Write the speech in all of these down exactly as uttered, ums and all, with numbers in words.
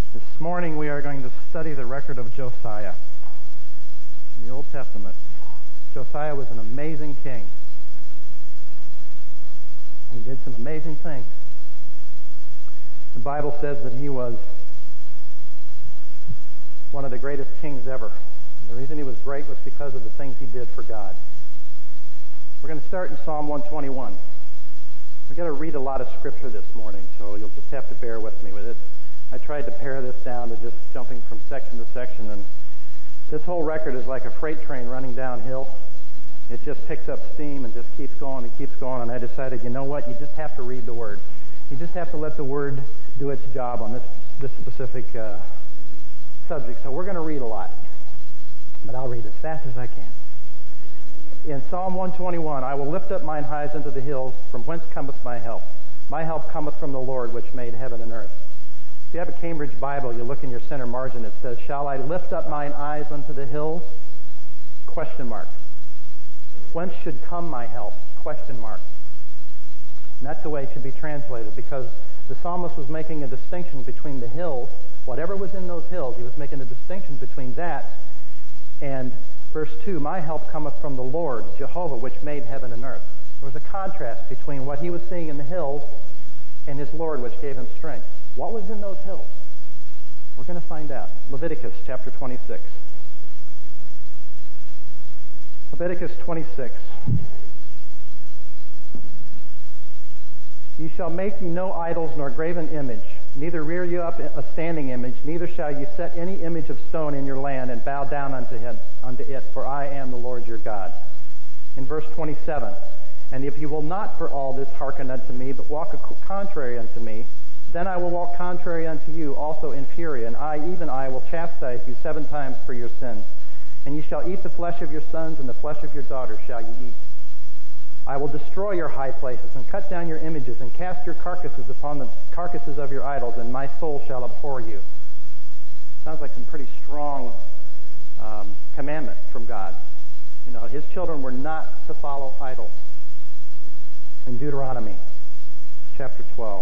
This morning we are going to study the record of Josiah in the Old Testament. Josiah was an amazing king. He did some amazing things. The Bible says that he was one of the greatest kings ever. And the reason he was great was because of the things he did for God. We're going to start in Psalm one twenty-one. We've got to read a lot of scripture this morning, so you'll just have to bear with me with it. I tried to pare this down to just jumping from section to section, and this whole record is like a freight train running downhill. It just picks up steam and just keeps going and keeps going, and I decided, you know what, you just have to read the Word. You just have to let the Word do its job on this, this specific uh, subject. So we're going to read a lot, but I'll read as fast as I can. In Psalm one twenty-one, I will lift up mine eyes unto the hills, from whence cometh my help. My help cometh from the Lord, which made heaven and earth. If you have a Cambridge Bible, you look in your center margin, it says, shall I lift up mine eyes unto the hills? Question mark. Whence should come my help? Question mark. And that's the way it should be translated, because the psalmist was making a distinction between the hills, whatever was in those hills, he was making a distinction between that and verse two, my help cometh from the Lord, Jehovah, which made heaven and earth. There was a contrast between what he was seeing in the hills and his Lord, which gave him strength. What was in those hills? We're going to find out. Leviticus chapter twenty-six. Leviticus twenty-six. Ye shall make ye no idols nor graven image, neither rear you up a standing image, neither shall ye set any image of stone in your land and bow down unto him, unto it, for I am the Lord your God. In verse twenty-seven, and if you will not for all this hearken unto me, but walk contrary unto me, then I will walk contrary unto you also in fury, and I, even I, will chastise you seven times for your sins. And ye shall eat the flesh of your sons, and the flesh of your daughters shall ye eat. I will destroy your high places, and cut down your images, and cast your carcasses upon the carcasses of your idols, and my soul shall abhor you. Sounds like some pretty strong um, commandment from God. You know, his children were not to follow idols. In Deuteronomy chapter twelve.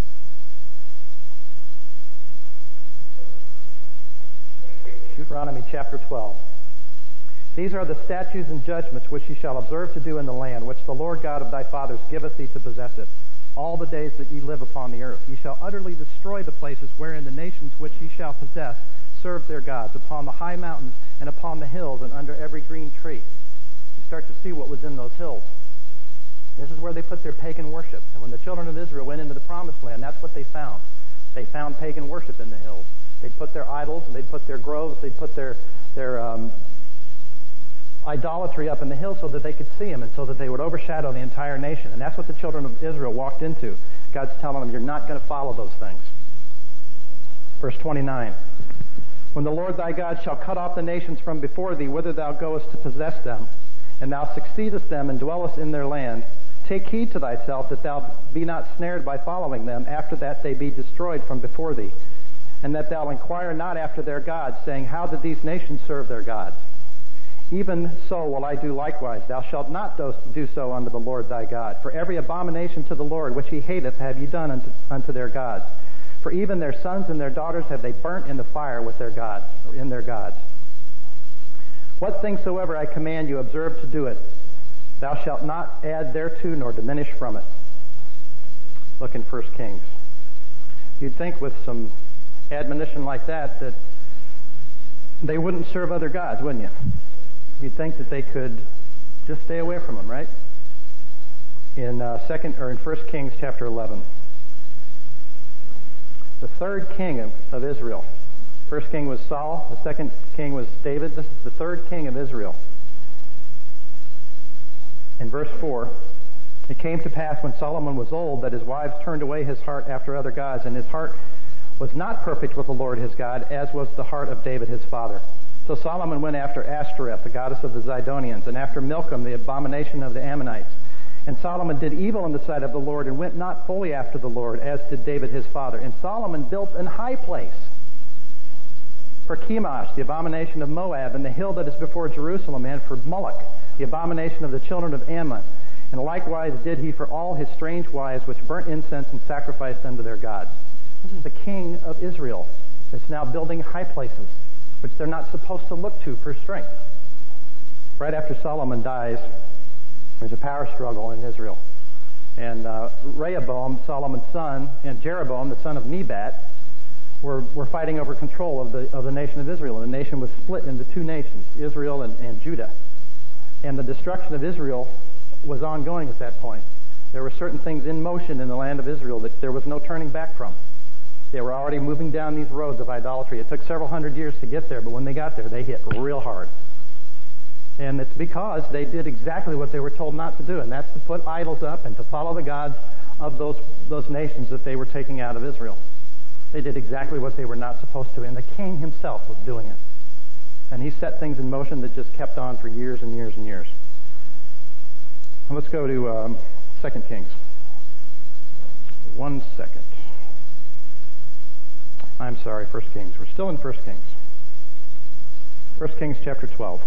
Deuteronomy chapter twelve. These are the statutes and judgments which ye shall observe to do in the land, which the Lord God of thy fathers giveth thee to possess it, all the days that ye live upon the earth. Ye shall utterly destroy the places wherein the nations which ye shall possess serve their gods, upon the high mountains and upon the hills and under every green tree. You start to see what was in those hills. This is where they put their pagan worship. And when the children of Israel went into the promised land, that's what they found. They found pagan worship in the hills. They'd put their idols, and they'd put their groves, they'd put their their um, idolatry up in the hill so that they could see them and so that they would overshadow the entire nation. And that's what the children of Israel walked into. God's telling them, you're not going to follow those things. Verse twenty-nine. When the Lord thy God shall cut off the nations from before thee, whither thou goest to possess them, and thou succeedest them and dwellest in their land, take heed to thyself that thou be not snared by following them, after that they be destroyed from before thee. And that thou inquire not after their gods, saying, how did these nations serve their gods? Even so will I do likewise. Thou shalt not do so unto the Lord thy God. For every abomination to the Lord which he hateth have ye done unto, unto their gods. For even their sons and their daughters have they burnt in the fire with their gods, or in their gods. What things soever I command you, observe to do it. Thou shalt not add thereto nor diminish from it. Look in First Kings. You'd think with some admonition like that, that they wouldn't serve other gods, wouldn't you? You'd think that they could just stay away from them, right? In uh, second or in First Kings chapter eleven, the third king of, of Israel. First king was Saul. The second king was David. This is the third king of Israel. In verse four, it came to pass when Solomon was old that his wives turned away his heart after other gods, and his heart was not perfect with the Lord his God, as was the heart of David his father. So Solomon went after Ashtoreth, the goddess of the Zidonians, and after Milcom, the abomination of the Ammonites. And Solomon did evil in the sight of the Lord, and went not fully after the Lord, as did David his father. And Solomon built an high place for Chemosh, the abomination of Moab, and the hill that is before Jerusalem, and for Moloch, the abomination of the children of Ammon. And likewise did he for all his strange wives, which burnt incense and sacrificed unto their gods. This is the king of Israel. It's now building high places, which they're not supposed to look to for strength. Right after Solomon dies, there's a power struggle in Israel. And uh, Rehoboam, Solomon's son, and Jeroboam, the son of Nebat, were, were fighting over control of the, of the nation of Israel. And the nation was split into two nations, Israel and, and Judah. And the destruction of Israel was ongoing at that point. There were certain things in motion in the land of Israel that there was no turning back from. They were already moving down these roads of idolatry. It took several hundred years to get there, but when they got there, they hit real hard. And it's because they did exactly what they were told not to do, and that's to put idols up and to follow the gods of those, those nations that they were taking out of Israel. They did exactly what they were not supposed to, and the king himself was doing it. And he set things in motion that just kept on for years and years and years. Well, let's go to um, Second Kings. One second. I'm sorry, First Kings. We're still in First Kings. First Kings chapter twelve.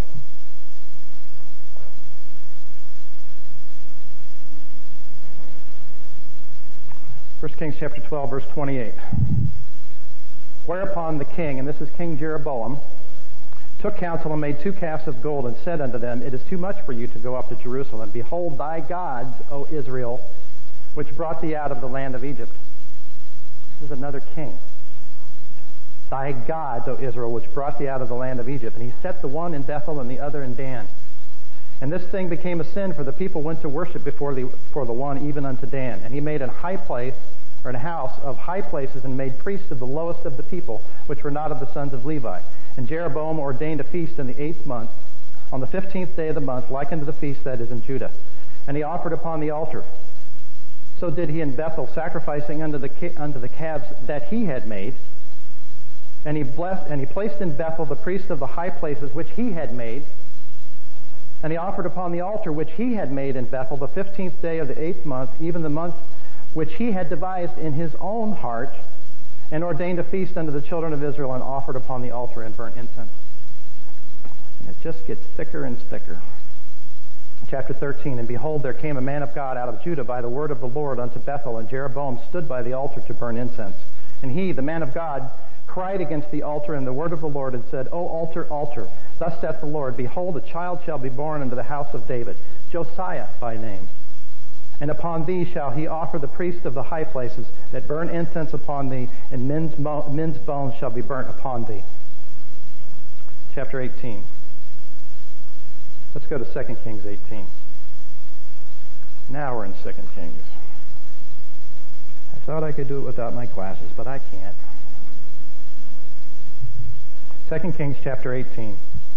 First Kings chapter twelve, verse twenty-eight. Whereupon the king, and this is King Jeroboam, took counsel and made two calves of gold and said unto them, It is too much for you to go up to Jerusalem. Behold thy gods, O Israel, which brought thee out of the land of Egypt. This is another king. Thy gods, O Israel, which brought thee out of the land of Egypt. And he set the one in Bethel and the other in Dan. And this thing became a sin, for the people went to worship before the, for the one, even unto Dan. And he made an high place, or an house of high places, and made priests of the lowest of the people, which were not of the sons of Levi. And Jeroboam ordained a feast in the eighth month, on the fifteenth day of the month, like unto the feast that is in Judah. And he offered upon the altar. So did he in Bethel, sacrificing unto the unto the calves that he had made. And he blessed, and he placed in Bethel the priests of the high places which he had made. And he offered upon the altar which he had made in Bethel the fifteenth day of the eighth month, even the month which he had devised in his own heart, and ordained a feast unto the children of Israel, and offered upon the altar and burnt incense. And it just gets thicker and thicker. Chapter thirteen, And behold, there came a man of God out of Judah by the word of the Lord unto Bethel, and Jeroboam stood by the altar to burn incense. And he, the man of God, cried against the altar and the word of the Lord, and said, O altar, altar, thus saith the Lord, Behold, a child shall be born unto the house of David, Josiah by name. And upon thee shall he offer the priests of the high places that burn incense upon thee, and men's, mo- men's bones shall be burnt upon thee. Chapter eighteen. Let's go to Second Kings eighteen. Now we're in Second Kings. I thought I could do it without my glasses, but I can't. Second Kings chapter eighteen.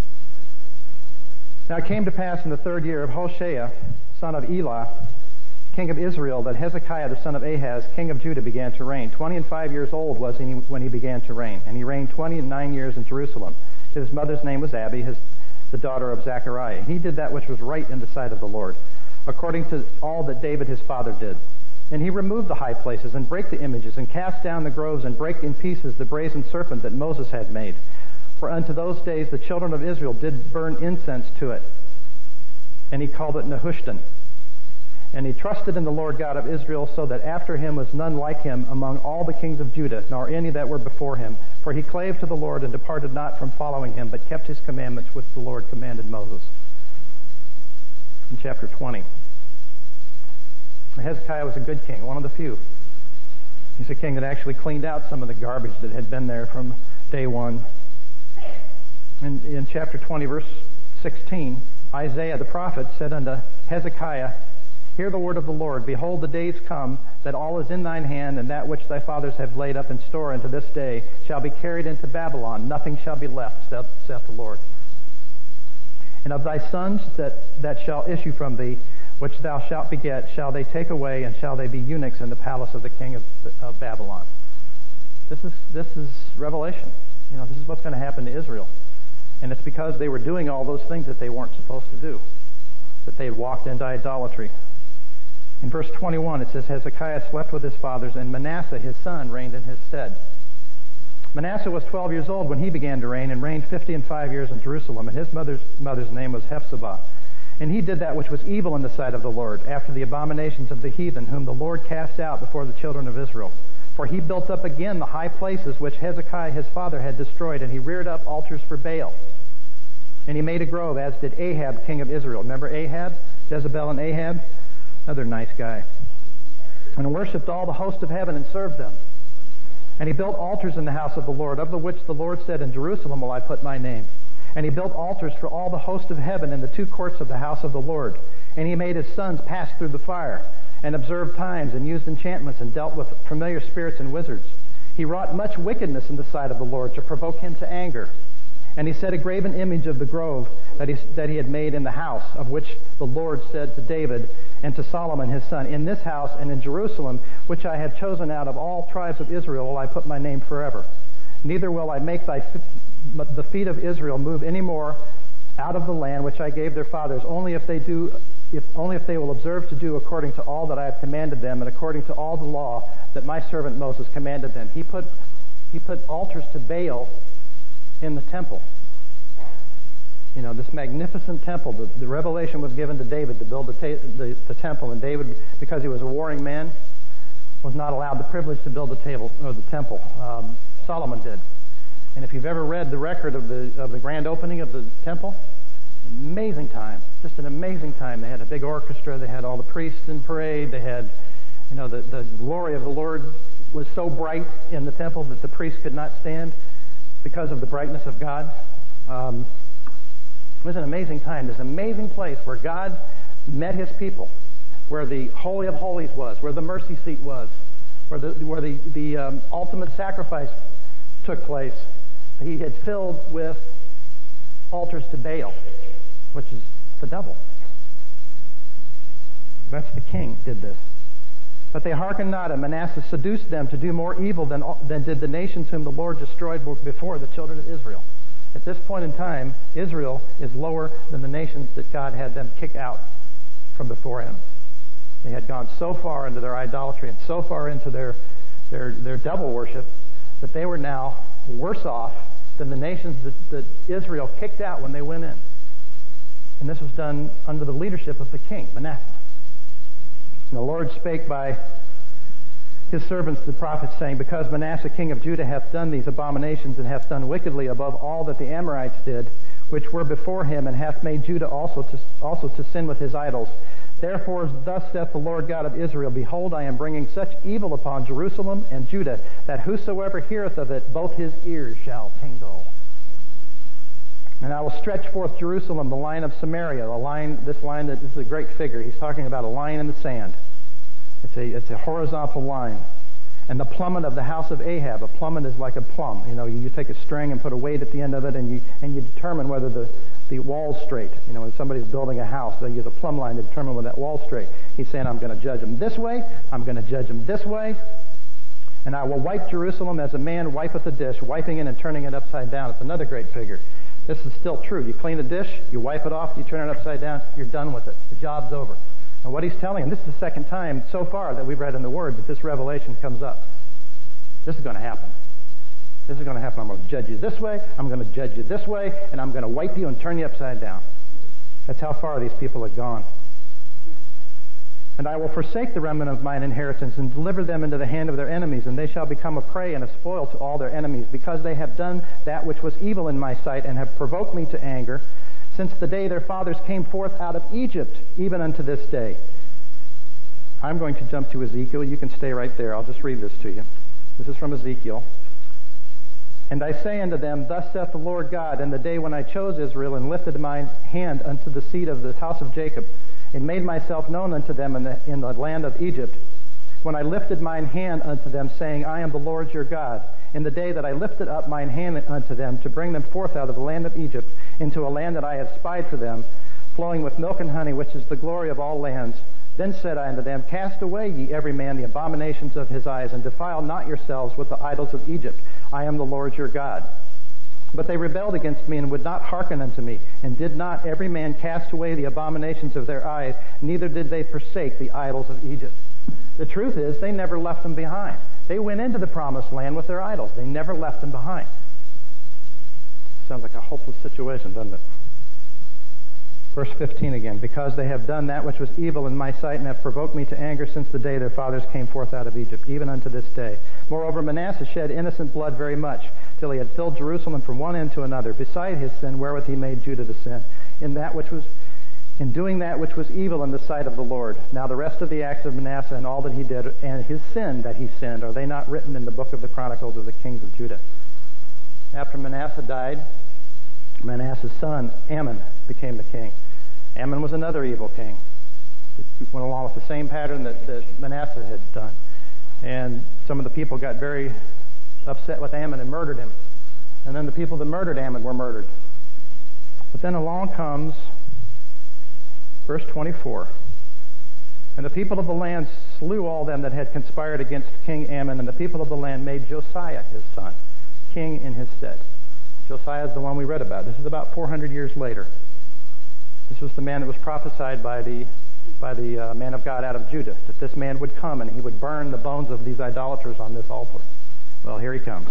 Now it came to pass in the third year of Hoshea, son of Elah, king of Israel, that Hezekiah the son of Ahaz, king of Judah, began to reign. Twenty and five years old was he when he began to reign, and he reigned twenty and nine years in Jerusalem. His mother's name was Abi, his, the daughter of Zechariah. He did that which was right in the sight of the Lord, according to all that David his father did. And he removed the high places, and brake the images, and cast down the groves, and brake in pieces the brazen serpent that Moses had made. For unto those days the children of Israel did burn incense to it. And he called it Nehushtan. And he trusted in the Lord God of Israel, so that after him was none like him among all the kings of Judah, nor any that were before him. For he clave to the Lord, and departed not from following him, but kept his commandments which the Lord commanded Moses. In chapter twenty. Hezekiah was a good king, one of the few. He's a king that actually cleaned out some of the garbage that had been there from day one. And in chapter twenty, verse sixteen, Isaiah the prophet said unto Hezekiah, Hear the word of the Lord. Behold, the days come that all is in thine hand, and that which thy fathers have laid up in store unto this day shall be carried into Babylon. Nothing shall be left, saith, saith the Lord. And of thy sons that, that shall issue from thee, which thou shalt beget, shall they take away, and shall they be eunuchs in the palace of the king of, of Babylon. This is this is Revelation. You know, this is what's going to happen to Israel. And it's because they were doing all those things that they weren't supposed to do, that they had walked into idolatry. In verse twenty-one, it says, Hezekiah slept with his fathers, and Manasseh his son reigned in his stead. Manasseh was twelve years old when he began to reign, and reigned fifty and five years in Jerusalem, and his mother's mother's name was Hephzibah. And he did that which was evil in the sight of the Lord, after the abominations of the heathen, whom the Lord cast out before the children of Israel. For he built up again the high places which Hezekiah his father had destroyed, and he reared up altars for Baal. And he made a grove, as did Ahab, king of Israel. Remember Ahab? Jezebel and Ahab? Another nice guy. And worshipped all the host of heaven and served them. And he built altars in the house of the Lord, of the which the Lord said, in Jerusalem will I put my name. And he built altars for all the host of heaven in the two courts of the house of the Lord. And he made his sons pass through the fire, and observed times, and used enchantments, and dealt with familiar spirits and wizards. He wrought much wickedness in the sight of the Lord, to provoke him to anger. And he set a graven image of the grove that he, that he had made in the house, of which the Lord said to David and to Solomon his son, in this house and in Jerusalem, which I have chosen out of all tribes of Israel, will I put my name forever. Neither will I make thy the feet of Israel move any more out of the land which I gave their fathers, only if they do, if only if they will observe to do according to all that I have commanded them, and according to all the law that my servant Moses commanded them. He put he put altars to Baal in the temple. You know, this magnificent temple. The, the revelation was given to David to build the, ta- the, the temple, and David, because he was a warring man, was not allowed the privilege to build the table or the temple. Um, Solomon did. And if you've ever read the record of the of the grand opening of the temple, amazing time, just an amazing time. They had a big orchestra. They had all the priests in parade. They had, you know, the the glory of the Lord was so bright in the temple that the priests could not stand because of the brightness of God. Um, it was an amazing time. This amazing place where God met his people, where the Holy of Holies was, where the mercy seat was, where the where the, the um, ultimate sacrifice took place. He had filled with altars to Baal, which is the devil. That's the king did this. But they hearkened not, and Manasseh seduced them to do more evil than, than did the nations whom the Lord destroyed before the children of Israel. At this point in time, Israel is lower than the nations that God had them kick out from before him. They had gone so far into their idolatry and so far into their, their, their devil worship that they were now worse off than the nations that, that Israel kicked out when they went in. And this was done under the leadership of the king, Manasseh. And the Lord spake by his servants the prophets, saying, because Manasseh king of Judah hath done these abominations, and hath done wickedly above all that the Amorites did, which were before him, and hath made Judah also to, also to sin with his idols. Therefore thus saith the Lord God of Israel, behold, I am bringing such evil upon Jerusalem and Judah, that whosoever heareth of it, both his ears shall tingle. And I will stretch forth Jerusalem, the line of Samaria, a line, this line, that this is a great figure. He's talking about a line in the sand. It's a, it's a horizontal line. And the plummet of the house of Ahab. A plummet is like a plumb. You know, you, you take a string and put a weight at the end of it, and you and you determine whether the, the wall's straight. You know, when somebody's building a house, they use a plumb line to determine whether that wall's straight. He's saying, I'm going to judge them this way, I'm going to judge them this way, and I will wipe Jerusalem as a man wipeth a dish, wiping it and turning it upside down. It's another great figure. This is still true. You clean a dish, you wipe it off, you turn it upside down, you're done with it. The job's over. And what he's telling him, this is the second time so far that we've read in the Word that this revelation comes up. This is going to happen. This is going to happen. I'm going to judge you this way, I'm going to judge you this way, and I'm going to wipe you and turn you upside down. That's how far these people have gone. And I will forsake the remnant of mine inheritance, and deliver them into the hand of their enemies, and they shall become a prey and a spoil to all their enemies, because they have done that which was evil in my sight, and have provoked me to anger, since the day their fathers came forth out of Egypt, even unto this day. I'm going to jump to Ezekiel. You can stay right there. I'll just read this to you. This is from Ezekiel. And I say unto them, thus saith the Lord God, in the day when I chose Israel, and lifted mine hand unto the seed of the house of Jacob, and made myself known unto them in the, in the land of Egypt, when I lifted mine hand unto them, saying, I am the Lord your God, in the day that I lifted up mine hand unto them, to bring them forth out of the land of Egypt, into a land that I have spied for them, flowing with milk and honey, which is the glory of all lands. Then said I unto them, cast away ye every man the abominations of his eyes, and defile not yourselves with the idols of Egypt. I am the Lord your God. But they rebelled against me, and would not hearken unto me, and did not every man cast away the abominations of their eyes, neither did they forsake the idols of Egypt. The truth is, they never left them behind. They went into the promised land with their idols. They never left them behind. Sounds like a hopeless situation, doesn't it? Verse fifteen again, because they have done that which was evil in my sight and have provoked me to anger since the day their fathers came forth out of Egypt, even unto this day. Moreover, Manasseh shed innocent blood very much, till he had filled Jerusalem from one end to another, beside his sin wherewith he made Judah to sin, in that which was in doing that which was evil in the sight of the Lord. Now the rest of the acts of Manasseh and all that he did, and his sin that he sinned, are they not written in the book of the Chronicles of the kings of Judah? After Manasseh died, Manasseh's son, Amon, became the king. Amon was another evil king. It went along with the same pattern that, that Manasseh had done. And some of the people got very upset with Amon and murdered him. And then the people that murdered Amon were murdered. But then along comes verse twenty-four. And the people of the land slew all them that had conspired against King Amon, and the people of the land made Josiah his son king in his stead. Josiah is the one we read about. This is about four hundred years later. This was the man that was prophesied by the by the uh, man of God out of Judah, that this man would come and he would burn the bones of these idolaters on this altar. Well, here he comes.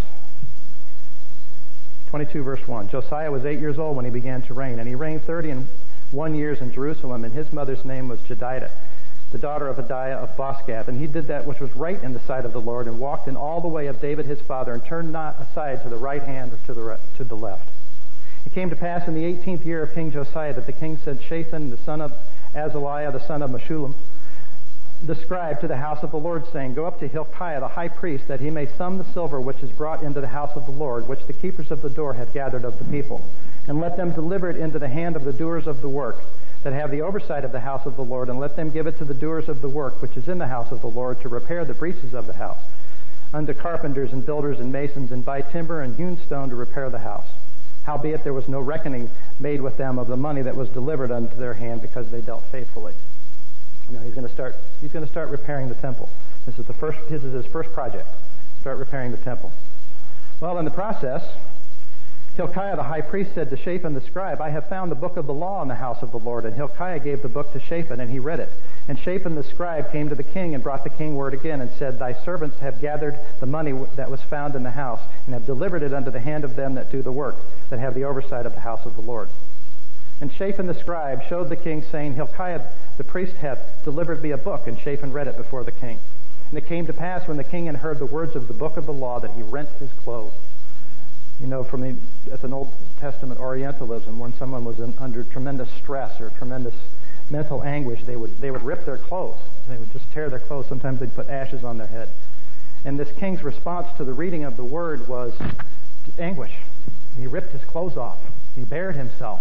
twenty-two verse one. Josiah was eight years old when he began to reign, and he reigned thirty and one years in Jerusalem, and his mother's name was Jedidah, the daughter of Adiah of Boscath. And he did that which was right in the sight of the Lord, and walked in all the way of David his father, and turned not aside to the right hand or to the re- to the left. It came to pass in the eighteenth year of King Josiah that the king sent Shaphan, the son of Azaliah, the son of Meshullam, the scribe, to the house of the Lord, saying, Go up to Hilkiah the high priest, that he may sum the silver which is brought into the house of the Lord, which the keepers of the door have gathered of the people, and let them deliver it into the hand of the doers of the work, that have the oversight of the house of the Lord, and let them give it to the doers of the work which is in the house of the Lord, to repair the breaches of the house, unto carpenters and builders and masons, and buy timber and hewn stone to repair the house. Howbeit there was no reckoning made with them of the money that was delivered unto their hand, because they dealt faithfully. You know, he's going to start. He's going to start repairing the temple. This is the first. This is his first project. Start repairing the temple. Well, in the process, Hilkiah the high priest said to Shaphan the scribe, I have found the book of the law in the house of the Lord. And Hilkiah gave the book to Shaphan, and he read it. And Shaphan the scribe came to the king and brought the king word again, and said, Thy servants have gathered the money that was found in the house, and have delivered it unto the hand of them that do the work, that have the oversight of the house of the Lord. And Shaphan the scribe showed the king, saying, Hilkiah the priest hath delivered me a book. And Shaphan read it before the king. And it came to pass, when the king had heard the words of the book of the law, that he rent his clothes. You know, from the, that's an Old Testament Orientalism. When someone was in, under tremendous stress or tremendous mental anguish, they would they would rip their clothes. They would just tear their clothes. Sometimes they'd put ashes on their head. And this king's response to the reading of the word was anguish. He ripped his clothes off. He bared himself.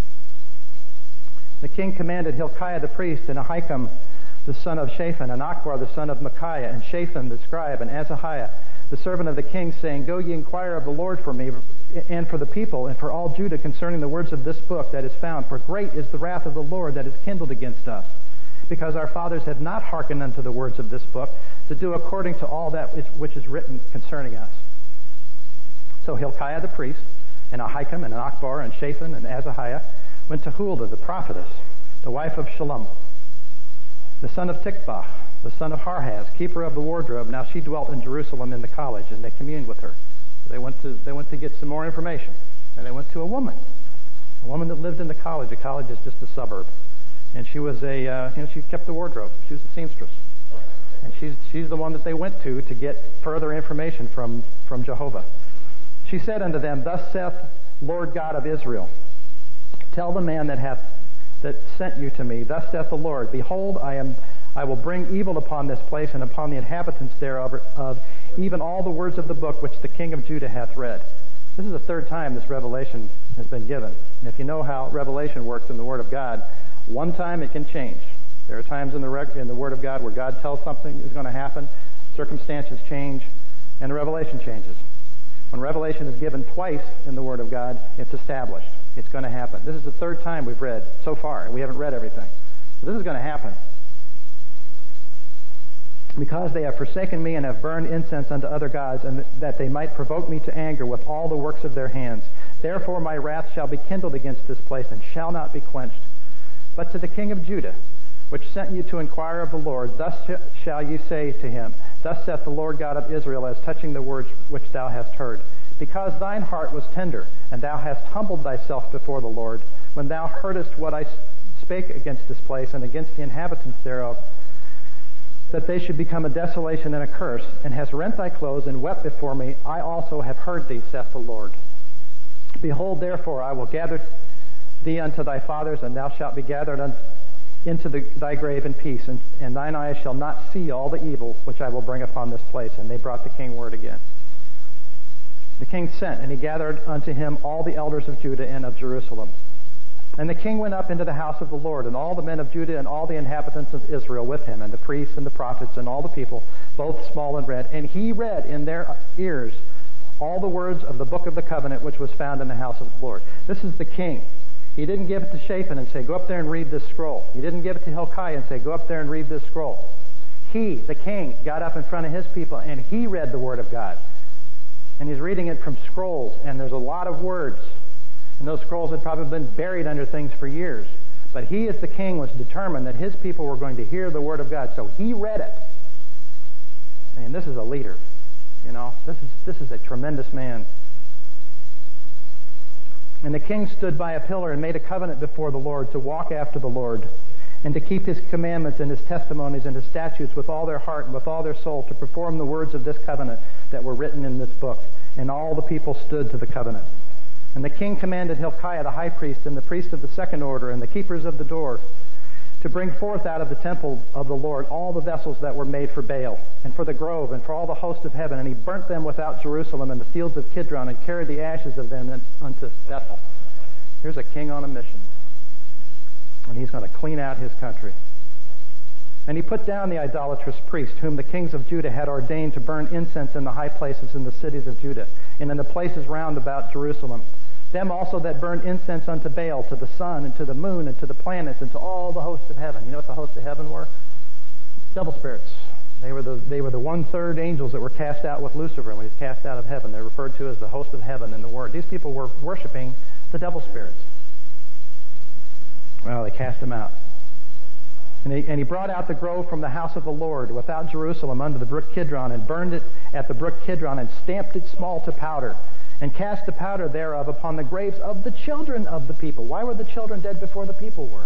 The king commanded Hilkiah the priest, and Ahikam the son of Shaphan, and Akbar the son of Micaiah, and Shaphan the scribe, and Azahiah the servant of the king, saying, Go ye inquire of the Lord for me, and for the people, and for all Judah, concerning the words of this book that is found. For great is the wrath of the Lord that is kindled against us, because our fathers have not hearkened unto the words of this book, to do according to all that which is written concerning us. So Hilkiah the priest, and Ahikam, and Akbar, and Shaphan, and Azahiah went to Huldah the prophetess, the wife of Shallum, the son of Tikvah, the son of Harhaz, keeper of the wardrobe. Now she dwelt in Jerusalem in the college, and they communed with her. So they went to they went to get some more information, and they went to a woman, a woman that lived in the college. The college is just a suburb, and she was a uh, you know she kept the wardrobe. She was a seamstress, and she's she's the one that they went to to get further information from from Jehovah. She said unto them, Thus saith Lord God of Israel, Tell the man that hath that sent you to me, Thus saith the Lord, Behold, I am I will bring evil upon this place and upon the inhabitants thereof, of even all the words of the book which the king of Judah hath read. This is the third time this revelation has been given. And if you know how revelation works in the Word of God, one time it can change. There are times in the rec- in the Word of God where God tells something is going to happen, circumstances change, and the revelation changes. When revelation is given twice in the Word of God, it's established. It's going to happen. This is the third time we've read so far, and we haven't read everything. So this is going to happen. Because they have forsaken me and have burned incense unto other gods, and that they might provoke me to anger with all the works of their hands. Therefore my wrath shall be kindled against this place, and shall not be quenched. But to the king of Judah, which sent you to inquire of the Lord, thus shall you say to him, Thus saith the Lord God of Israel, as touching the words which thou hast heard. Because thine heart was tender, and thou hast humbled thyself before the Lord, when thou heardest what I spake against this place and against the inhabitants thereof, that they should become a desolation and a curse, and hast rent thy clothes and wept before me, I also have heard thee, saith the Lord. Behold, therefore, I will gather thee unto thy fathers, and thou shalt be gathered un- into the, thy grave in peace, and, and thine eyes shall not see all the evil which I will bring upon this place. And they brought the king word again. The king sent, and he gathered unto him all the elders of Judah and of Jerusalem. And the king went up into the house of the Lord, and all the men of Judah and all the inhabitants of Israel with him, and the priests and the prophets and all the people, both small and great. And he read in their ears all the words of the book of the covenant which was found in the house of the Lord. This is the king. He didn't give it to Shaphan and say, go up there and read this scroll. He didn't give it to Hilkiah and say, go up there and read this scroll. He, the king, got up in front of his people, and he read the word of God. And he's reading it from scrolls, and there's a lot of words. And those scrolls had probably been buried under things for years. But he, as the king, was determined that his people were going to hear the word of God. So he read it. Man, this is a leader. You know, this is this is a tremendous man. And the king stood by a pillar and made a covenant before the Lord to walk after the Lord, and to keep his commandments and his testimonies and his statutes with all their heart and with all their soul, to perform the words of this covenant that were written in this book. And all the people stood to the covenant. And the king commanded Hilkiah the high priest and the priest of the second order and the keepers of the door to bring forth out of the temple of the Lord all the vessels that were made for Baal and for the grove and for all the host of heaven. And he burnt them without Jerusalem in the fields of Kidron and carried the ashes of them unto Bethel. Here's a king on a mission. And he's going to clean out his country. And he put down the idolatrous priest, whom the kings of Judah had ordained to burn incense in the high places in the cities of Judah, and in the places round about Jerusalem. Them also that burned incense unto Baal, to the sun, and to the moon, and to the planets, and to all the hosts of heaven. You know what the hosts of heaven were? Devil spirits. They were the they were the one-third angels that were cast out with Lucifer when he was cast out of heaven. They're referred to as the host of heaven in the Word. These people were worshiping the devil spirits. Well, they cast them out. And he, and he brought out the grove from the house of the Lord without Jerusalem unto the brook Kidron, and burned it at the brook Kidron, and stamped it small to powder, and cast the powder thereof upon the graves of the children of the people. Why were the children dead before the people were?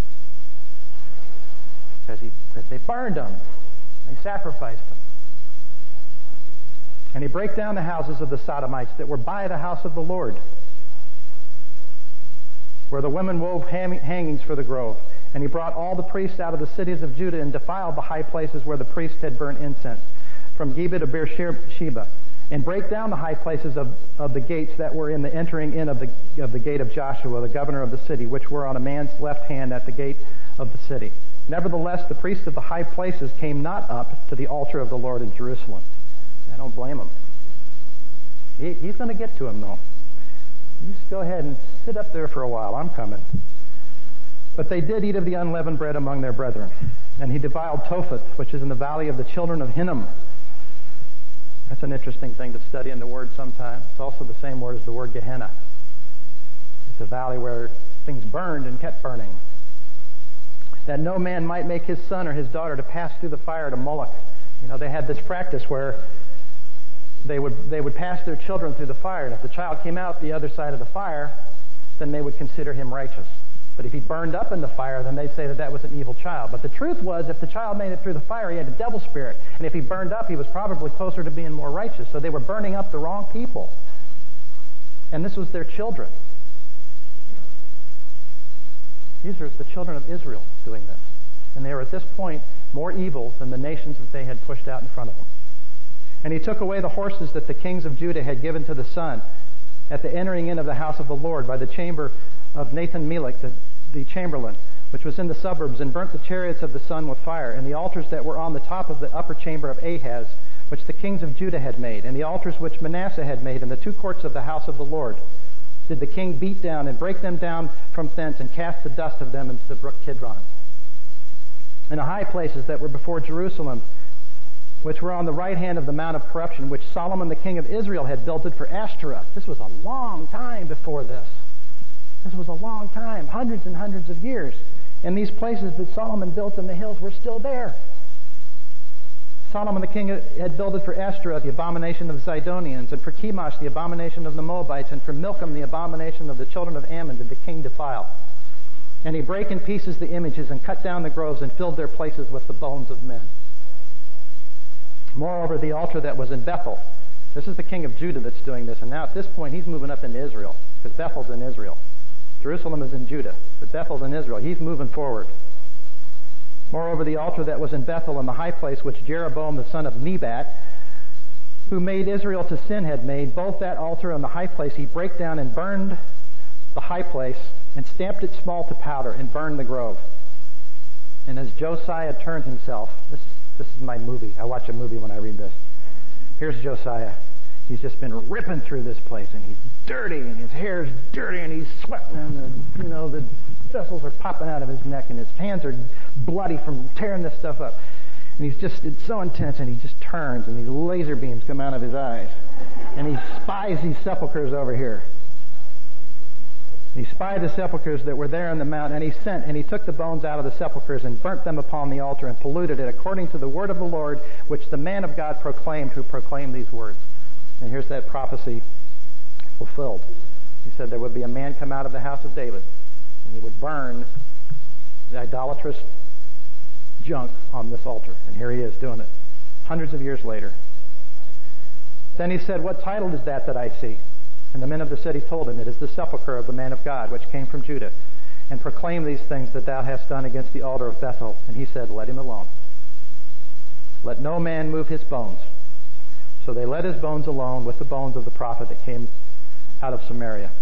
Because he, because they burned them. They sacrificed them. And he brake down the houses of the Sodomites that were by the house of the Lord, where the women wove hangings for the grove. And he brought all the priests out of the cities of Judah and defiled the high places where the priests had burnt incense, from Geba to Beersheba, and brake down the high places of, of the gates that were in the entering in of the of the gate of Joshua, the governor of the city, which were on a man's left hand at the gate of the city. Nevertheless, the priests of the high places came not up to the altar of the Lord in Jerusalem. I don't blame him. He, he's going to get to him, though. You just go ahead and sit up there for a while. I'm coming. But they did eat of the unleavened bread among their brethren. And he defiled Topheth, which is in the valley of the children of Hinnom. That's an interesting thing to study in the Word sometime. It's also the same word as the word Gehenna. It's a valley where things burned and kept burning. That no man might make his son or his daughter to pass through the fire to Moloch. You know, they had this practice where they would they would pass their children through the fire, and if the child came out the other side of the fire, then they would consider him righteous. But if he burned up in the fire, then they'd say that that was an evil child. But the truth was, if the child made it through the fire, he had a devil spirit. And if he burned up, he was probably closer to being more righteous. So they were burning up the wrong people. And this was their children. These are the children of Israel doing this. And they were at this point more evil than the nations that they had pushed out in front of them. And he took away the horses that the kings of Judah had given to the sun at the entering in of the house of the Lord by the chamber of Nathan-Melech, the, the chamberlain, which was in the suburbs, and burnt the chariots of the sun with fire, and the altars that were on the top of the upper chamber of Ahaz, which the kings of Judah had made, and the altars which Manasseh had made in the two courts of the house of the Lord, did the king beat down and break them down from thence, and cast the dust of them into the brook Kidron. And the high places that were before Jerusalem, which were on the right hand of the Mount of Corruption, which Solomon the king of Israel had built it for Ashtoreth. This was a long time before this. This was a long time, hundreds and hundreds of years. And these places that Solomon built in the hills were still there. Solomon the king had builded for Ashtoreth the abomination of the Zidonians, and for Chemosh the abomination of the Moabites, and for Milcom the abomination of the children of Ammon did the king defile. And he brake in pieces the images, and cut down the groves, and filled their places with the bones of men. Moreover, the altar that was in Bethel, this is the king of Judah that's doing this, and now at this point he's moving up into Israel, because Bethel's in Israel. Jerusalem is in Judah, but Bethel's in Israel. He's moving forward. Moreover, the altar that was in Bethel in the high place which Jeroboam the son of Nebat, who made Israel to sin, had made, both that altar and the high place he brake down and burned the high place, and stamped it small to powder, and burned the grove. And as Josiah turned himself, this is, this is my movie. I watch a movie when I read this. Here's Josiah. He's just been ripping through this place, and he's dirty, and his hair's dirty, and he's sweating, and the, you know, the vessels are popping out of his neck, and his hands are bloody from tearing this stuff up. And he's just, it's so intense, and he just turns, and these laser beams come out of his eyes. And he spies these sepulchres over here. And he spied the sepulchres that were there on the mount, and he sent, and he took the bones out of the sepulchres, and burnt them upon the altar, and polluted it, according to the word of the Lord, which the man of God proclaimed, who proclaimed these words. And here's that prophecy fulfilled. He said there would be a man come out of the house of David, and he would burn the idolatrous junk on this altar. And here he is doing it, hundreds of years later. Then he said, what title is that that I see? And the men of the city told him, it is the sepulchre of the man of God, which came from Judah, and proclaim these things that thou hast done against the altar of Bethel. And he said, let him alone. Let no man move his bones. So they let his bones alone with the bones of the prophet that came out of Samaria.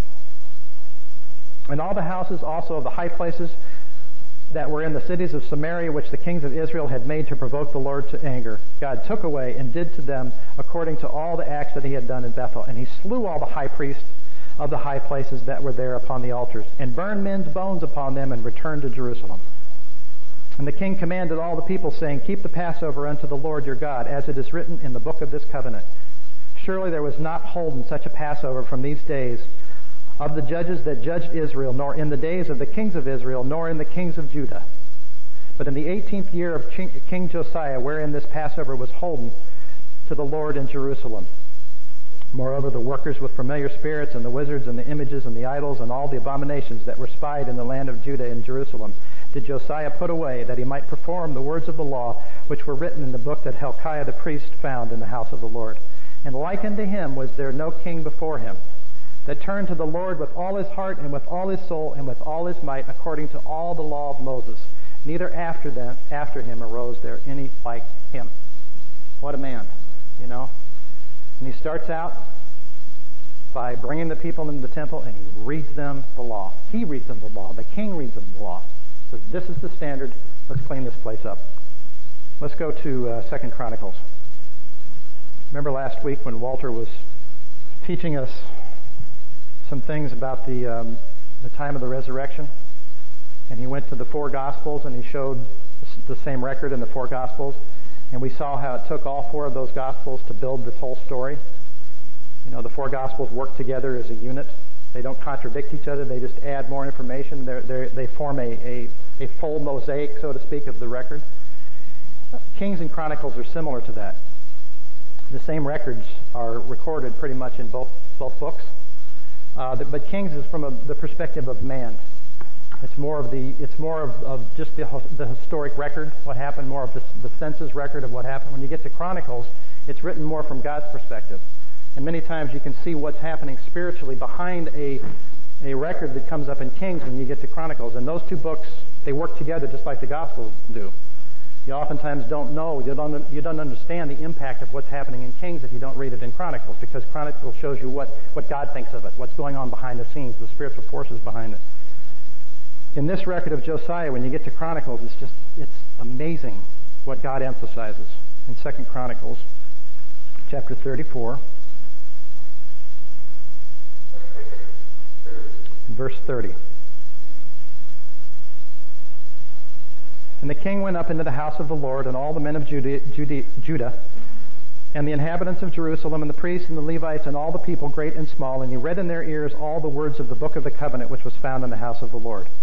And all the houses also of the high places that were in the cities of Samaria, which the kings of Israel had made to provoke the Lord to anger, God took away and did to them according to all the acts that he had done in Bethel. And he slew all the high priests of the high places that were there upon the altars, and burned men's bones upon them, and returned to Jerusalem. And the king commanded all the people, saying, keep the Passover unto the Lord your God, as it is written in the book of this covenant. Surely there was not holden such a Passover from these days of the judges that judged Israel, nor in the days of the kings of Israel, nor in the kings of Judah. But in the eighteenth year of King Josiah, wherein this Passover was holden to the Lord in Jerusalem. Moreover, the workers with familiar spirits, and the wizards, and the images, and the idols, and all the abominations that were spied in the land of Judah and Jerusalem, did Josiah put away, that he might perform the words of the law, which were written in the book that Hilkiah the priest found in the house of the Lord. And like unto him was there no king before him, that turned to the Lord with all his heart, and with all his soul, and with all his might, according to all the law of Moses. Neither after them, after him arose there any like him. What a man, you know. And he starts out by bringing the people into the temple, and he reads them the law. He reads them the law. The king reads them the law. Says, this is the standard. Let's clean this place up. Let's go to uh, Second Chronicles. Remember last week when Walter was teaching us some things about the um, the time of the resurrection, and he went to the four Gospels and he showed the same record in the four Gospels, and we saw how it took all four of those Gospels to build this whole story. You know, the four Gospels work together as a unit. They don't contradict each other. They just add more information. They're, they're, they form a, a, a full mosaic, so to speak, of the record. Kings and Chronicles are similar to that. The same records are recorded pretty much in both both books. Uh, the, but Kings is from a, the perspective of man. It's more of the it's more of, of just the, the historic record, what happened, more of the, the census record of what happened. When you get to Chronicles, it's written more from God's perspective. And many times you can see what's happening spiritually behind a a record that comes up in Kings when you get to Chronicles. And those two books, they work together just like the Gospels do. You oftentimes don't know, you don't, you don't understand the impact of what's happening in Kings if you don't read it in Chronicles, because Chronicles shows you what, what God thinks of it, what's going on behind the scenes, the spiritual forces behind it. In this record of Josiah, when you get to Chronicles, it's just, it's amazing what God emphasizes. In Second Chronicles, chapter thirty-four, verse thirty. And the king went up into the house of the Lord, and all the men of Judah, Judah, Judah, and the inhabitants of Jerusalem, and the priests and the Levites, and all the people, great and small, and he read in their ears all the words of the book of the covenant which was found in the house of the Lord.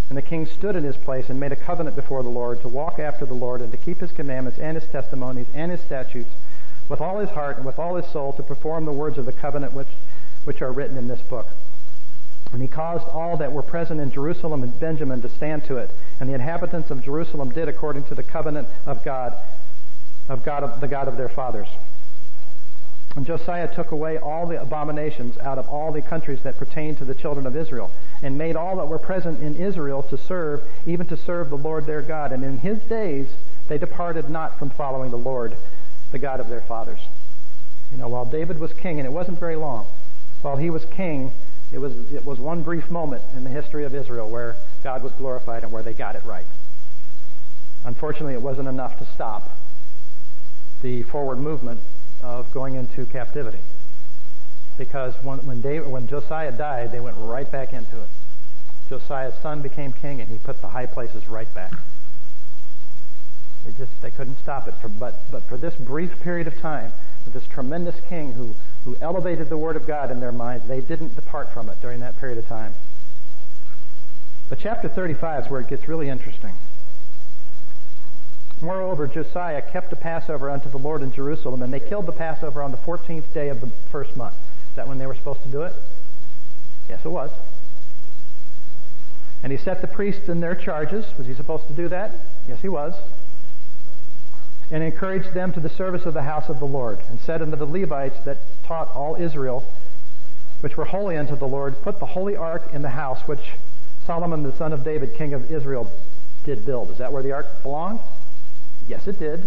And the king stood in his place and made a covenant before the Lord to walk after the Lord and to keep his commandments and his testimonies and his statutes with all his heart and with all his soul, to perform the words of the covenant which, which are written in this book. And he caused all that were present in Jerusalem and Benjamin to stand to it. And the inhabitants of Jerusalem did according to the covenant of God, of God, of the God of their fathers. And Josiah took away all the abominations out of all the countries that pertained to the children of Israel, and made all that were present in Israel to serve, even to serve the Lord their God. And in his days they departed not from following the Lord, the God of their fathers. You know, while David was king, and it wasn't very long, while he was king, it was it was one brief moment in the history of Israel where God was glorified and where they got it right. Unfortunately, it wasn't enough to stop the forward movement of going into captivity, because when when, David, when Josiah died, they went right back into it. Josiah's son became king, and he put the high places right back. It just they couldn't stop it. For, but but for this brief period of time, with this tremendous king who who elevated the word of God in their minds, they didn't depart from it during that period of time. But chapter thirty-five is where it gets really interesting. Moreover, Josiah kept the Passover unto the Lord in Jerusalem, and they killed the Passover on the fourteenth day of the first month. Is that when they were supposed to do it? Yes, it was. And he set the priests in their charges. Was he supposed to do that? Yes, he was. And encouraged them to the service of the house of the Lord, and said unto the Levites that taught all Israel, which were holy unto the Lord, put the holy ark in the house which Solomon the son of David, king of Israel, did build. Is that where the ark belonged? Yes, it did.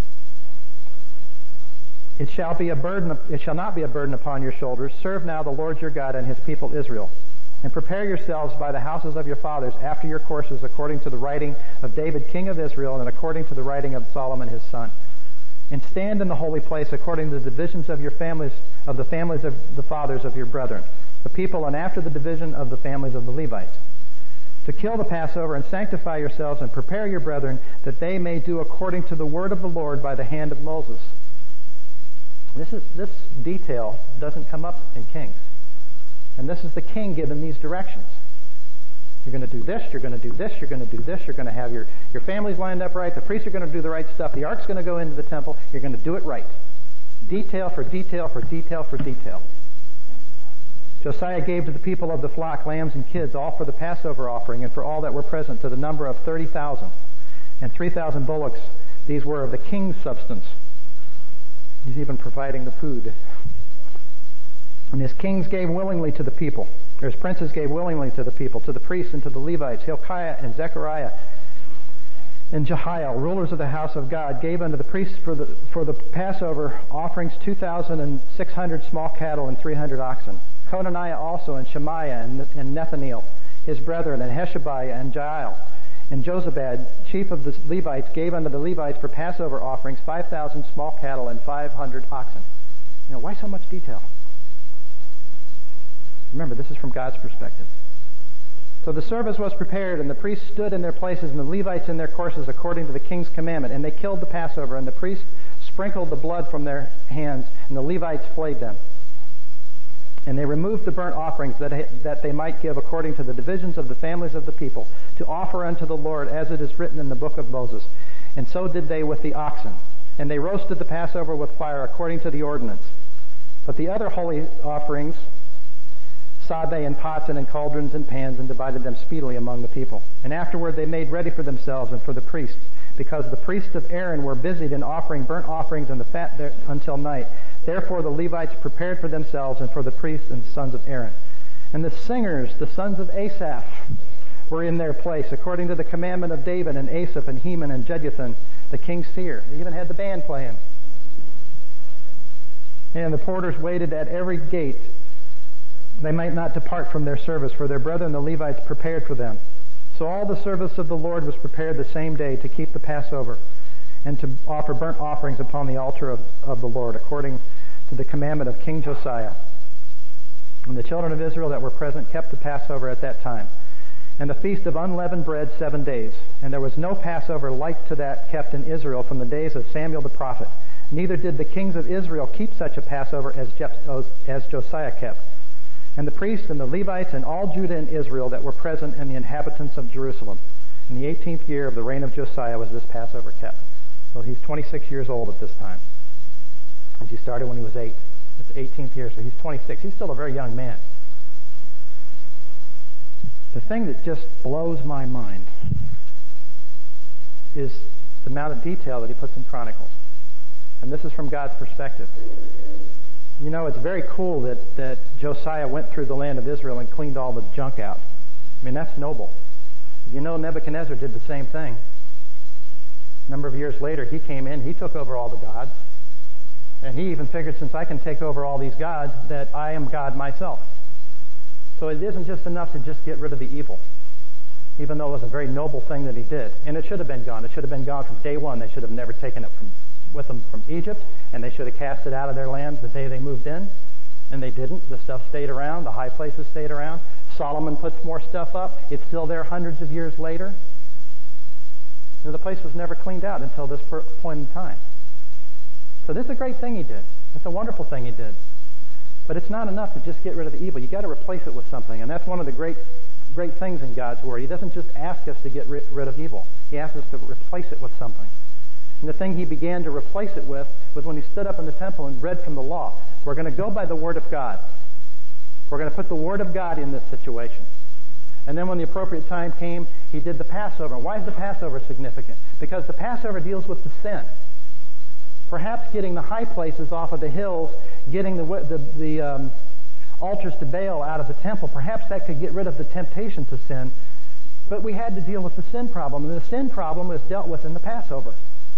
It shall be a burden. It shall not be a burden upon your shoulders. Serve now the Lord your God and his people Israel, and prepare yourselves by the houses of your fathers after your courses, according to the writing of David, king of Israel, and according to the writing of Solomon his son. And stand in the holy place according to the divisions of your families, of the families of the fathers of your brethren, the people, and after the division of the families of the Levites, to kill the Passover and sanctify yourselves and prepare your brethren, that they may do according to the word of the Lord by the hand of Moses. This is this detail doesn't come up in Kings. And this is the king giving these directions. You're going to do this, you're going to do this, you're going to do this, you're going to have your, your families lined up right, the priests are going to do the right stuff, the ark's going to go into the temple, you're going to do it right. Detail for detail for detail for detail. Josiah gave to the people of the flock lambs and kids, all for the Passover offering, and for all that were present, to the number of thirty thousand. And three thousand bullocks, these were of the king's substance. He's even providing the food. And his kings gave willingly to the people, or his princes gave willingly to the people, to the priests and to the Levites. Hilkiah and Zechariah and Jehiel, rulers of the house of God, gave unto the priests for the for the Passover offerings two thousand six hundred small cattle and three hundred oxen. Conaniah also, and Shemaiah, and, and Nethaneel, his brethren, and Heshabiah, and Jael, and Jozabad, chief of the Levites, gave unto the Levites for Passover offerings five thousand small cattle and five hundred oxen. You know, why so much detail? Remember, this is from God's perspective. So the service was prepared, and the priests stood in their places, and the Levites in their courses, according to the king's commandment. And they killed the Passover, and the priests sprinkled the blood from their hands, and the Levites flayed them. And they removed the burnt offerings that, that they might give according to the divisions of the families of the people, to offer unto the Lord as it is written in the book of Moses. And so did they with the oxen. And they roasted the Passover with fire according to the ordinance. But the other holy offerings sod they in pots and in cauldrons and pans, and divided them speedily among the people. And afterward they made ready for themselves and for the priests, because the priests of Aaron were busied in offering burnt offerings and the fat there until night. Therefore the Levites prepared for themselves and for the priests and sons of Aaron. And the singers, the sons of Asaph, were in their place, according to the commandment of David and Asaph and Heman and Jeduthun, the king's seer. They even had the band playing. And the porters waited at every gate. They might not depart from their service, for their brethren the Levites prepared for them. So all the service of the Lord was prepared the same day to keep the Passover, and to offer burnt offerings upon the altar of, of the Lord, according to the commandment of King Josiah. And the children of Israel that were present kept the Passover at that time, and the feast of unleavened bread seven days. And there was no Passover like to that kept in Israel from the days of Samuel the prophet. Neither did the kings of Israel keep such a Passover as, Je- as Josiah kept. and the priests and the Levites and all Judah and Israel that were present and the inhabitants of Jerusalem. In the eighteenth year of the reign of Josiah was this Passover kept. So he's twenty-six years old at this time. And he started when he was eight. It's the eighteenth year, so he's twenty-six. He's still a very young man. The thing that just blows my mind is the amount of detail that he puts in Chronicles. And this is from God's perspective. You know, it's very cool that, that Josiah went through the land of Israel and cleaned all the junk out. I mean, that's noble. You know, Nebuchadnezzar did the same thing. A number of years later, he came in, he took over all the gods. And he even figured, since I can take over all these gods, that I am God myself. So it isn't just enough to just get rid of the evil, even though it was a very noble thing that he did. And it should have been gone. It should have been gone from day one. They should have never taken it from with them from Egypt, and they should have cast it out of their land the day they moved in. And they didn't. The stuff stayed around. The high places stayed around. Solomon puts more stuff up. It's still there hundreds of years later. You know, the place was never cleaned out until this point in time. So this is a great thing he did. It's a wonderful thing he did. But it's not enough to just get rid of the evil. You've got to replace it with something. And that's one of the great great things in God's Word. He doesn't just ask us to get rid, rid of evil. He asks us to replace it with something. And the thing he began to replace it with was when he stood up in the temple and read from the law. We're going to go by the Word of God. We're going to put the Word of God in this situation. And then when the appropriate time came, he did the Passover. Why is the Passover significant? Because the Passover deals with the sin. Perhaps getting the high places off of the hills, getting the the, the um, altars to Baal out of the temple, perhaps that could get rid of the temptation to sin. But we had to deal with the sin problem, and the sin problem was dealt with in the Passover.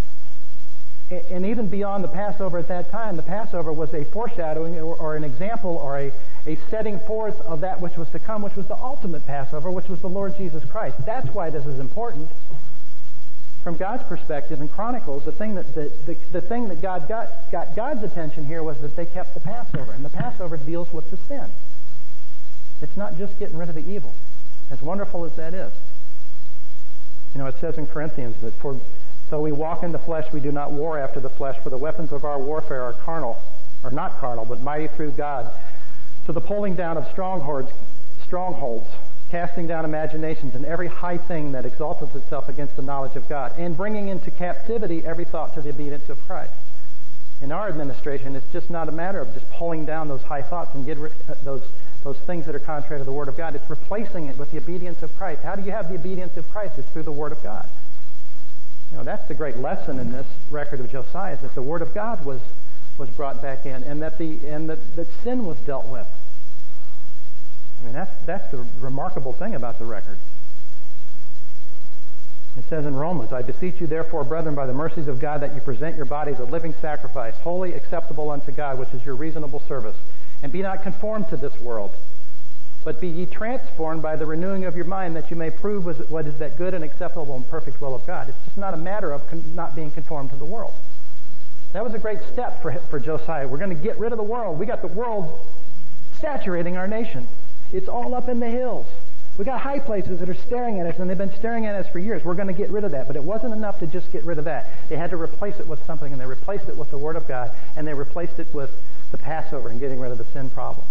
And even beyond the Passover at that time, the Passover was a foreshadowing or, or an example or a, a setting forth of that which was to come, which was the ultimate Passover, which was the Lord Jesus Christ. That's why this is important. From God's perspective in Chronicles, the thing that the, the, the thing that God got, got God's attention here was that they kept the Passover. And the Passover deals with the sin. It's not just getting rid of the evil, as wonderful as that is. You know, it says in Corinthians that for though we walk in the flesh, we do not war after the flesh, for the weapons of our warfare are carnal, or not carnal, but mighty through God, to the pulling down of strongholds, strongholds, casting down imaginations and every high thing that exalteth itself against the knowledge of God, and bringing into captivity every thought to the obedience of Christ. In our administration, it's just not a matter of just pulling down those high thoughts and get rid of those those things that are contrary to the Word of God. It's replacing it with the obedience of Christ. How do you have the obedience of Christ? It's through the Word of God. You know, that's the great lesson in this record of Josiah, is that the Word of God was was brought back in, and that the and that, that sin was dealt with. I mean, that's that's the remarkable thing about the record. It says in Romans, I beseech you therefore, brethren, by the mercies of God, that you present your bodies a living sacrifice, holy, acceptable unto God, which is your reasonable service. And be not conformed to this world, but be ye transformed by the renewing of your mind, that you may prove what is that good and acceptable and perfect will of God. It's just not a matter of con- not being conformed to the world. That was a great step for, for Josiah. We're going to get rid of the world. We got the world saturating our nation. It's all up in the hills. We got high places that are staring at us, and they've been staring at us for years. We're going to get rid of that. But it wasn't enough to just get rid of that. They had to replace it with something, and they replaced it with the Word of God, and they replaced it with the Passover and getting rid of the sin problem.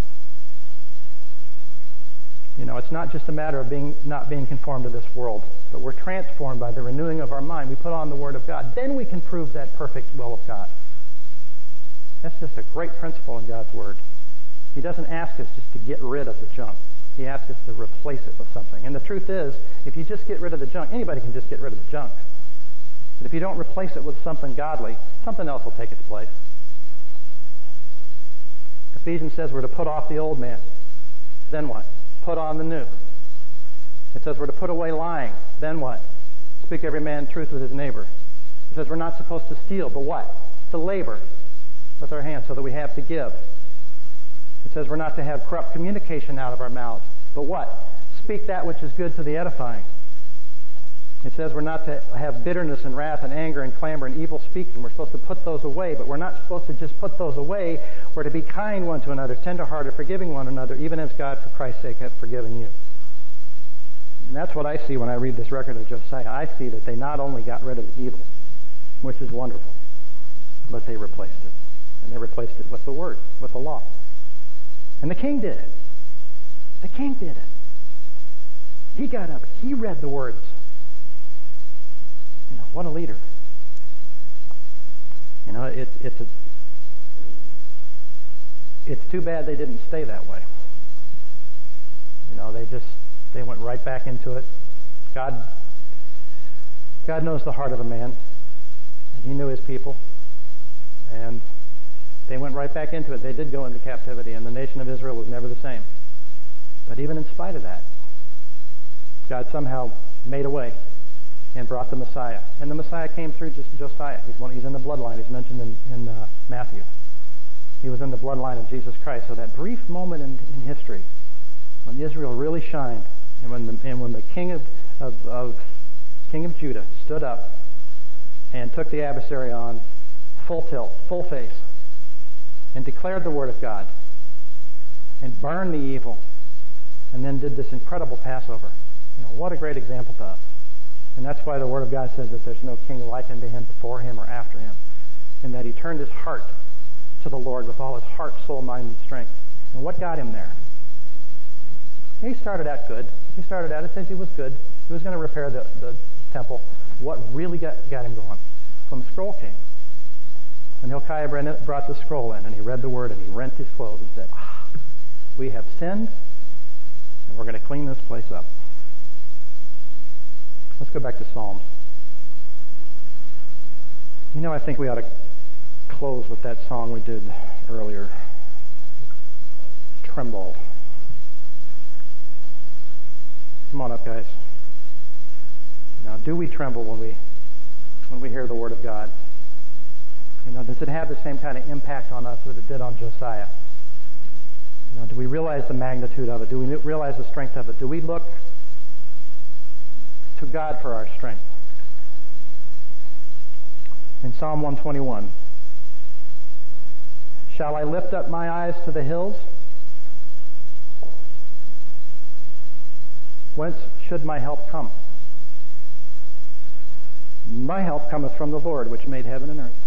You know, it's not just a matter of being not being conformed to this world, but we're transformed by the renewing of our mind. We put on the Word of God. Then we can prove that perfect will of God. That's just a great principle in God's Word. He doesn't ask us just to get rid of the junk. He asks us to replace it with something. And the truth is, if you just get rid of the junk, anybody can just get rid of the junk. But if you don't replace it with something godly, something else will take its place. Ephesians says we're to put off the old man. Then what? Put on the new. It says we're to put away lying. Then what? Speak every man truth with his neighbor. It says we're not supposed to steal, but what? To labor with our hands so that we have to give. It says we're not to have corrupt communication out of our mouths. But what? Speak that which is good to the edifying. It says we're not to have bitterness and wrath and anger and clamor and evil speaking. We're supposed to put those away, but we're not supposed to just put those away. We're to be kind one to another, tender-hearted, forgiving one another, even as God, for Christ's sake, hath forgiven you. And that's what I see when I read this record of Josiah. I see that they not only got rid of the evil, which is wonderful, but they replaced it. And they replaced it with the Word, with the law. And the king did it. The king did it. He got up. He read the words. You know, what a leader. You know, it, it's a, it's too bad they didn't stay that way. You know, they just, they went right back into it. God, God knows the heart of a man, and he knew his people, and they went right back into it. They did go into captivity, and the nation of Israel was never the same. But even in spite of that, God somehow made a way and brought the Messiah. And the Messiah came through just Josiah. He's, one, he's in the bloodline. He's mentioned in, in uh, Matthew. He was in the bloodline of Jesus Christ. So that brief moment in, in history when Israel really shined, and when the, and when the king of, of, of king of Judah stood up and took the adversary on full tilt, full face, and declared the word of God, and burned the evil, and then did this incredible Passover. You know, what a great example to us. And that's why the Word of God says that there's no king like unto him before him or after him. And that he turned his heart to the Lord with all his heart, soul, mind, and strength. And what got him there? He started out good. He started out, it says he was good. He was going to repair the, the temple. What really got, got him going? When the scroll came. And Hilkiah brought the scroll in, and he read the word, and he rent his clothes and said, ah, we have sinned, and we're going to clean this place up. Let's go back to Psalms. You know, I think we ought to close with that song we did earlier. Tremble. Come on up, guys. Now, do we tremble when we when we hear the Word of God? You know, does it have the same kind of impact on us that it did on Josiah? You know, do we realize the magnitude of it? Do we realize the strength of it? Do we look to God for our strength? In Psalm one twenty-one, shall I lift up my eyes to the hills? Whence should my help come? My help cometh from the Lord, which made heaven and earth.